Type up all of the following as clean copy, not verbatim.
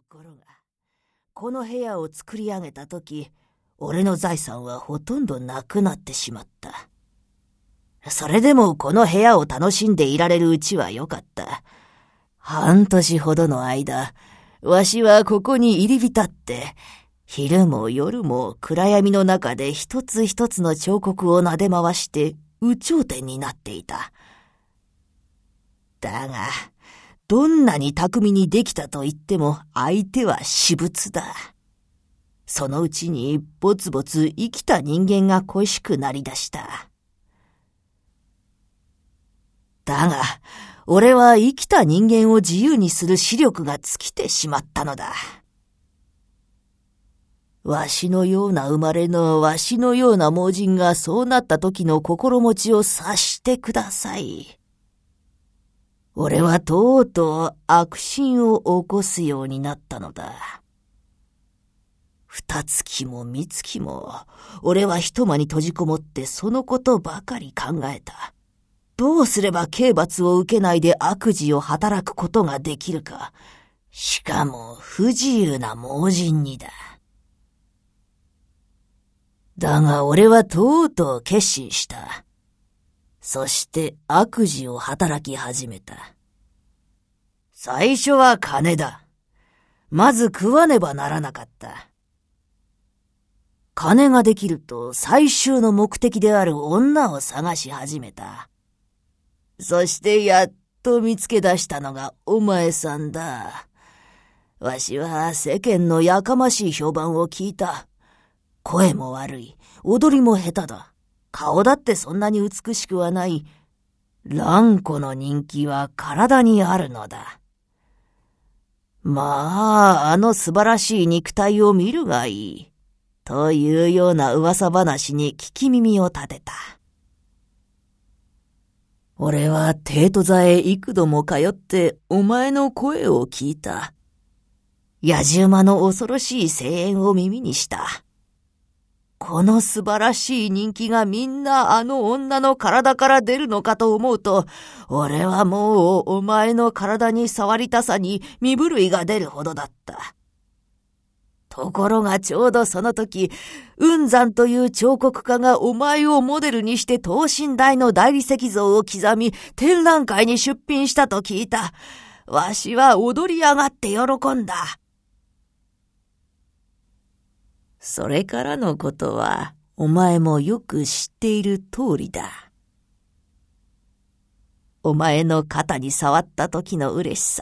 ころが、この部屋を作り上げたとき、俺の財産はほとんどなくなってしまった。それでもこの部屋を楽しんでいられるうちはよかった。半年ほどの間、わしはここに入り浸って、昼も夜も暗闇の中で一つ一つの彫刻を撫で回して有頂天になっていた。だが、どんなに巧みにできたと言っても相手は私物だ。そのうちにぼつぼつ生きた人間が恋しくなりだした。だが、俺は生きた人間を自由にする視力が尽きてしまったのだ。わしのような生まれのわしのような盲人がそうなった時の心持ちを察してください。俺はとうとう悪心を起こすようになったのだ。二月も三月も、俺は一間に閉じこもってそのことばかり考えた。どうすれば刑罰を受けないで悪事を働くことができるか。しかも不自由な盲人にだ。だが俺はとうとう決心した。そして悪事を働き始めた。最初は金だ。まず食わねばならなかった。金ができると最終の目的である女を探し始めた。そしてやっと見つけ出したのがお前さんだ。わしは世間のやかましい評判を聞いた。声も悪い、踊りも下手だ。顔だってそんなに美しくはない。蘭子の人気は体にあるのだ。まあ、あの素晴らしい肉体を見るがいい。というような噂話に聞き耳を立てた。俺は帝都座へ幾度も通ってお前の声を聞いた。野じ馬の恐ろしい声援を耳にした。この素晴らしい人気がみんなあの女の体から出るのかと思うと、俺はもうお前の体に触りたさに身震いが出るほどだった。ところがちょうどその時、雲山という彫刻家がお前をモデルにして等身大の大理石像を刻み、展覧会に出品したと聞いた。わしは踊り上がって喜んだ。それからのことは、お前もよく知っている通りだ。お前の肩に触った時の嬉しさ。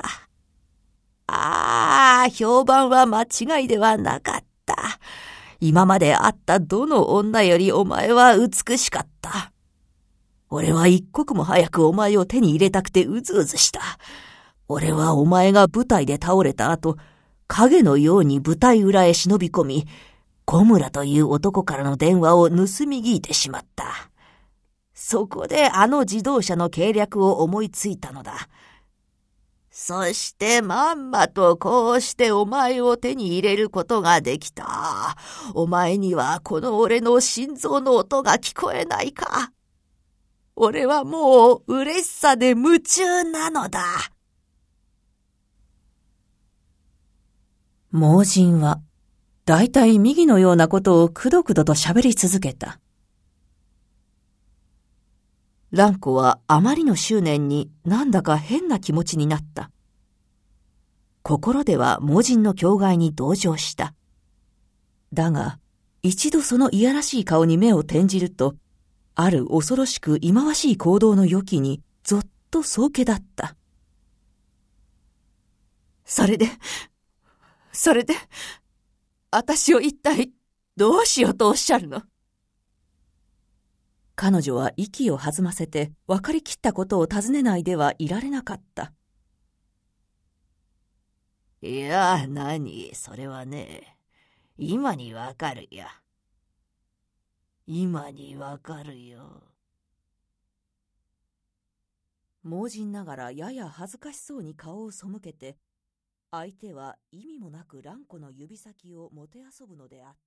評判は間違いではなかった。今まで会ったどの女よりお前は美しかった。俺は一刻も早くお前を手に入れたくてうずうずした。俺はお前が舞台で倒れた後、影のように舞台裏へ忍び込み、小村という男からの電話を盗み聞いてしまった。そこであの自動車の計略を思いついたのだ。そしてまんまとこうしてお前を手に入れることができた。お前にはこの俺の心臓の音が聞こえないか。俺はもう嬉しさで夢中なのだ。盲人はだいたい右のようなことをくどくどと喋り続けた。蘭子はあまりの執念になんだか変な気持ちになった。心では盲人の境外に同情した。だが、一度そのいやらしい顔に目を転じると、ある恐ろしく忌まわしい行動の予期にぞっとそうけだった。それで、私を一体どうしようとおっしゃるの？彼女は息を弾ませて分かりきったことを尋ねないではいられなかった。いや、それはね、今にわかるよ。今にわかるよ。盲人ながらやや恥ずかしそうに顔を背けて、相手は意味もなく蘭子の指先をもてあそぶのであった。